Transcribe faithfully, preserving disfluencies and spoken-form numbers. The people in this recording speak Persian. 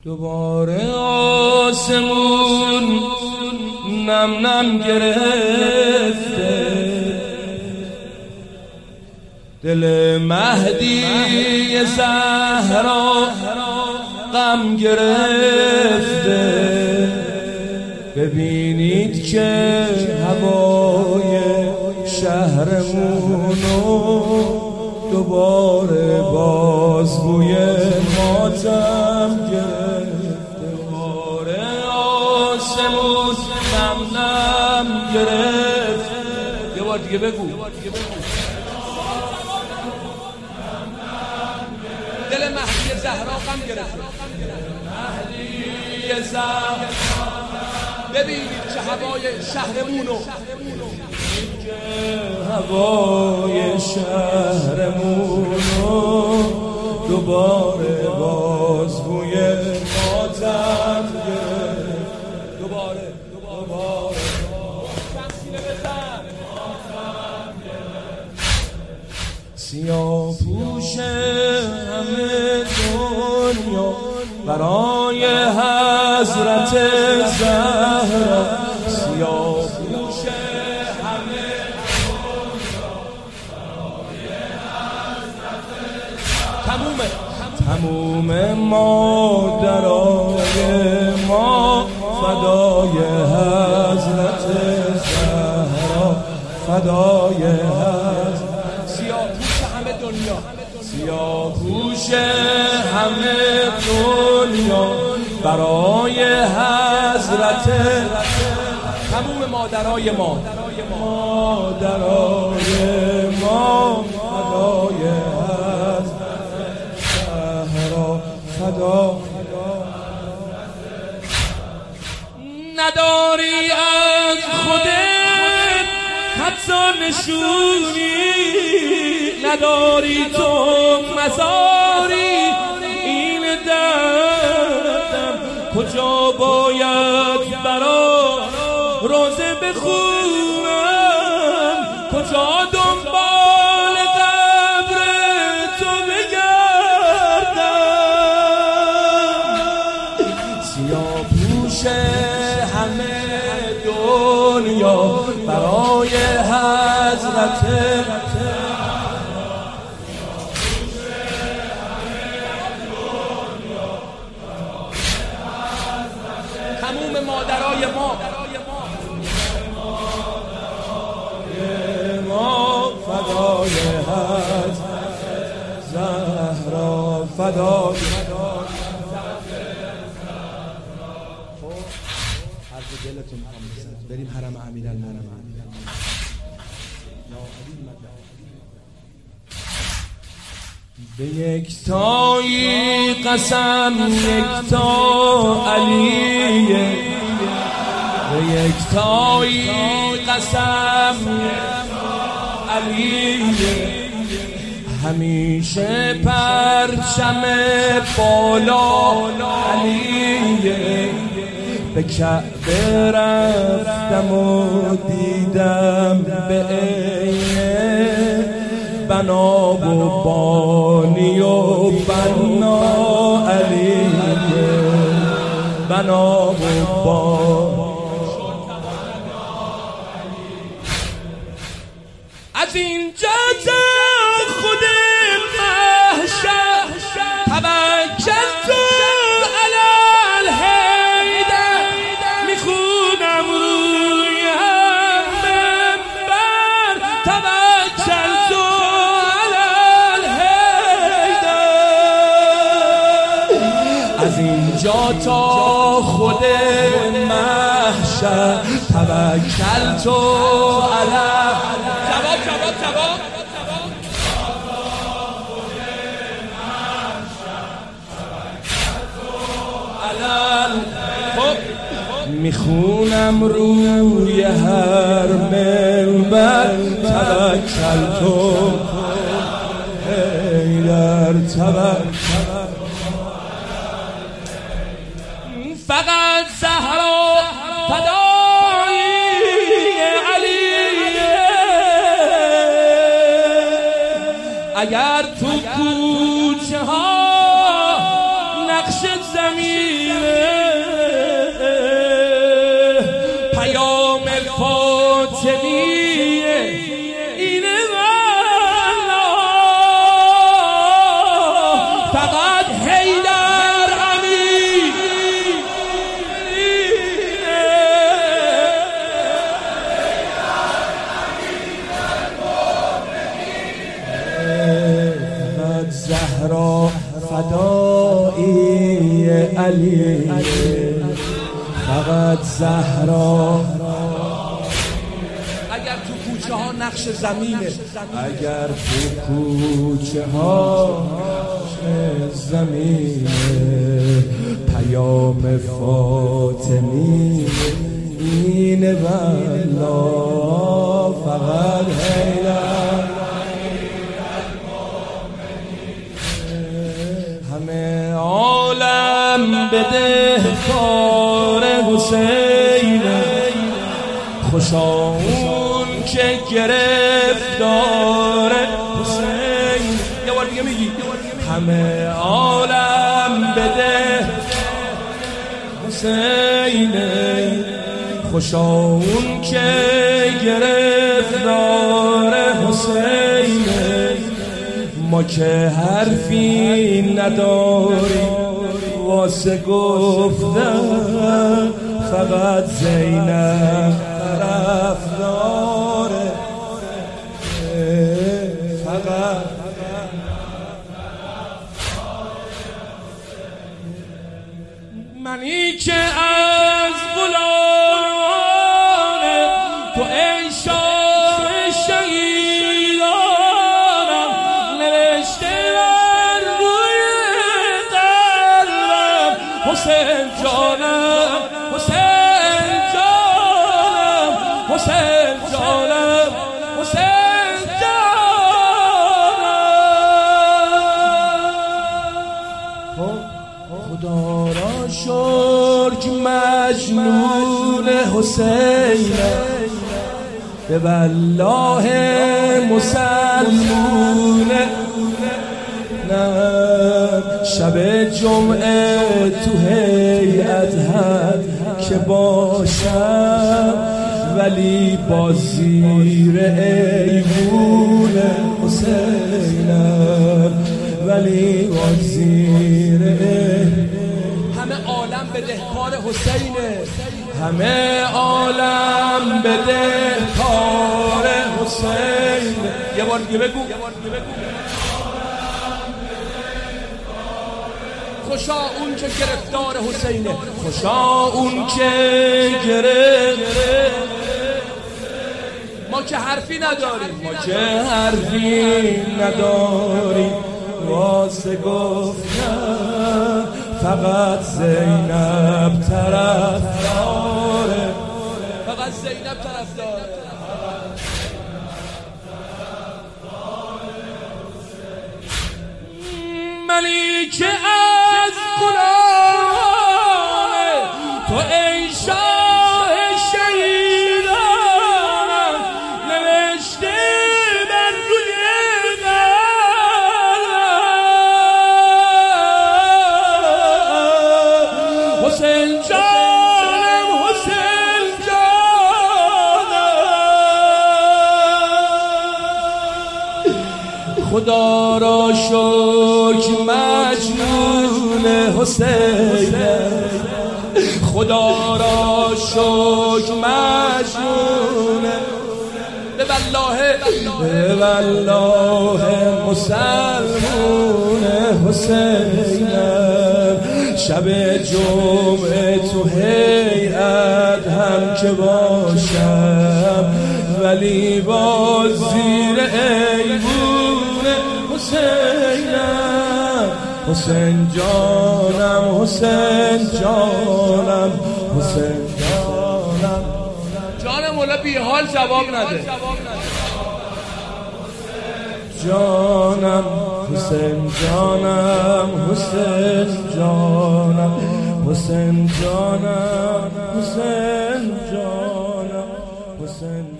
دوباره آسمون نم نم گرفته، دل مهدی زهرا غم گرفته. ببینید که هوای شهرمونو دوباره باز بوی ماتم گرفته. دوباره آسمون نم نم گرفت. یه بار دیگه بگو. دل مهدی زهرا غم گرفته. مهدی زهرا ببینید چه هوای شهرمونو، هوای شهرمونو دوباره باز بوی ماتم گرفت. دوباره دوباره شمسینه بزن. سیاه پوش همه دنیا برای حضرت زهرا، سیاه پوش همه دنیا برای حضرت زهرا. تمومه تموم مادرای ما فدای حضرت زهرا، فدای حضرت. سیاه پوش همه دنیا، سیاه پوش همه دنیا برای حضرت. تموم مادرای ما، مادرای ما فدای حضرت زهرا، فدا. نداری از خودت حتی نشونی، نداری تو مزاری این دردم. کجا باید برا روزه بخونم، کجا دنبال قبر تو بگردم. سیاه پوش همه دنیا برای حضرت. تموم مادرای ما، ما فدای حضرت زهرا، فدای. حرف دلتون میخوام بریم حرم امیرالمومنین. به یک تایی قسم یک تا علیه، به یک تایی قسم علیه. همیشه پرچم بالا علیه. به کعبه رفتم و دیدم به عینه بنا و بانی و بنا علیه، بنا و بانی. از اینجا تا خود محشر توکل تو علی الحیدر. میخونم روی منبر توکل تو علی الحیدر. از اینجا تا خود محشر توکل تو علی. جواب جواب جواب. خب میخونم روی هر منبر توکل تو حیدر، توکل. فقط زهرا فدای علیه. اگر تو کوچه ها نقش زمین علی فقط زهرا. اگر تو کوچه ها نقش زمینه، اگر تو کوچه ها زمینه، پیام فاطمی اینه والله فقط حیدر. همه عالم بده کار حسین، خوشا اون که گرفتار حسین. یه بار دیگه میگی همه عالم بده حسین، خوشا اون که گرفتار حسین. ما که حرفی نداریم واسه گفتن، فقط زینب طرفداره، فقط منی که از غلام تو ای شاه شهیدانم، نوشته بر روی قلبم حسین جانم، حسین جانم، حسین جانم، حسین جانم. خدا را شکر مجنون حسین، به والله مسلمونه. نه شب جمعه تو هیئت هم که باشم، ولی با زیر ایوونه حسینم، ولی با زیر همه عالم بدهکار حسینه، همه عالم بدهکار حسین. یه بار دیگه بگو خوشا اون که گرفتار حسینه، خوشا اون که گرفت. ما که حرفی نداریم، ما که حرفی نداریم واسه گفتن، فقط زینب طرفداره، فقط زینب طرفداره. منی که از غلام تو ای شاه شهیدانم، نوشته بر روی قلبم حسین جانم، حسین جانم. خدا را شکر مجنون حسین، خدا را شکر مجنون، به والله به والله مسلمون حسین. شب جمعه تو هیئت هم که باشم، ولی با زیر ایوون حسینم. حسین جانم، حسین جانم، حسین جانم. جان مولا بی حال جواب نده. جانم حسین جانم، حسین جانم، حسین جانم، حسین جانم، حسین